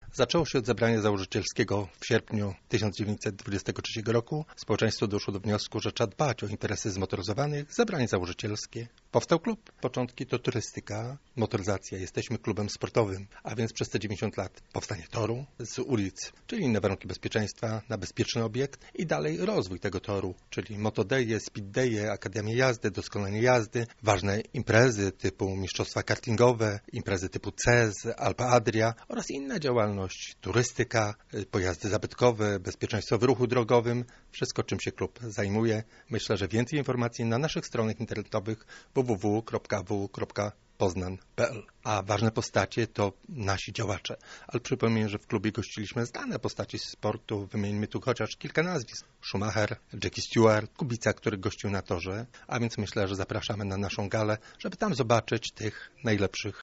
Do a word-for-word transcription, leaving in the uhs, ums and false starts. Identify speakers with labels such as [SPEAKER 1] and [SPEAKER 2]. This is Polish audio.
[SPEAKER 1] Zaczęło się od zebrania założycielskiego w sierpniu tysiąc dziewięćset dwudziestego trzeciego roku. Społeczeństwo doszło do wniosku, że trzeba dbać o interesy zmotoryzowanych. Zebranie założycielskie. Powstał klub. Początki to turystyka, motoryzacja. Jesteśmy klubem sportowym, a więc przez te dziewięćdziesiąt lat powstanie toru z ulic, czyli inne warunki bezpieczeństwa na bezpieczny obiekt i dalej rozwój tego toru, czyli motodeje, speeddeje, akademie jazdy, doskonalenie jazdy, ważne imprezy typu mistrzostwa kartingowe, imprezy typu C E S, Alpa Adria oraz inna działalność, turystyka, pojazdy zabytkowe, bezpieczeństwo w ruchu drogowym, wszystko czym się klub zajmuje. Myślę, że więcej informacji na naszych stronach internetowych w w w kropka w kropka poznan kropka p l. A ważne postacie to nasi działacze. Ale przypomnę, że w klubie gościliśmy znane postaci z sportu. Wymieńmy tu chociaż kilka nazwisk. Schumacher, Jackie Stewart, Kubica, który gościł na torze. A więc myślę, że zapraszamy na naszą galę, żeby tam zobaczyć tych najlepszych